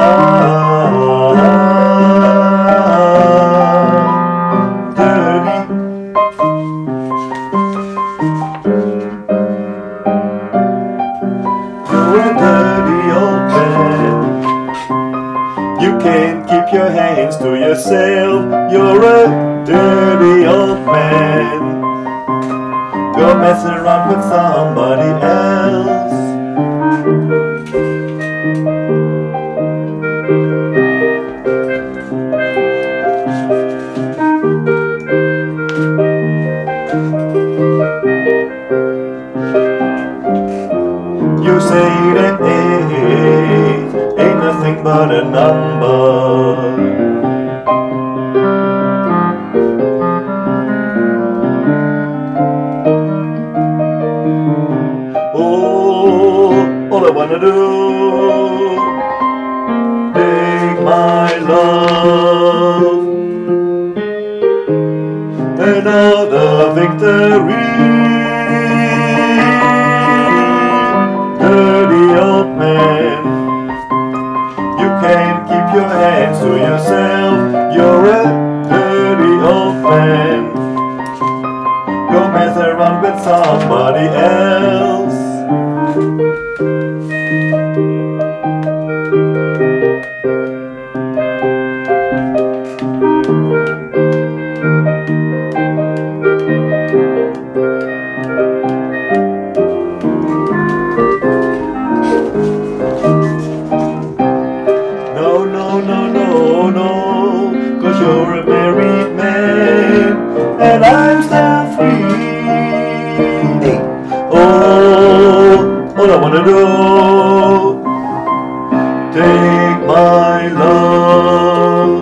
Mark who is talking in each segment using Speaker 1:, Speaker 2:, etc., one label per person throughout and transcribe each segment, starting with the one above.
Speaker 1: dirty old man. You can't keep your hands to yourself. You're a dirty old man. Go mess around with somebody else. You say that age ain't nothing but a number. Oh, all I wanna do, take my love, another victory. Dirty old man, you can't keep your hands to yourself. You're a dirty old man. Go mess around with somebody else. No, 'cause you're a married man and I'm still free. Oh, all I wanna do, take my love,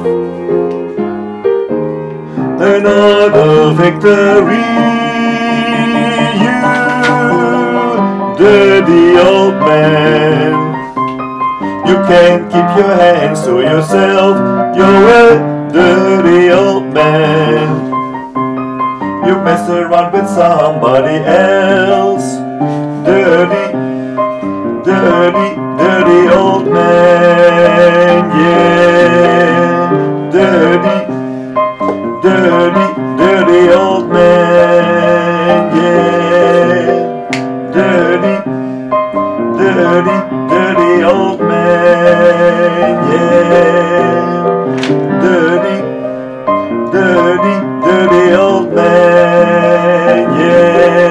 Speaker 1: another victory. You dirty old man, you can't keep your hands to yourself. You're a dirty old man. You mess around with somebody else. Dirty, dirty, dirty old man. Yeah, dirty, dirty, dirty old man. Yeah, dirty, dirty, dirty old man. Yeah, dirty, dirty, dirty old man. Yeah.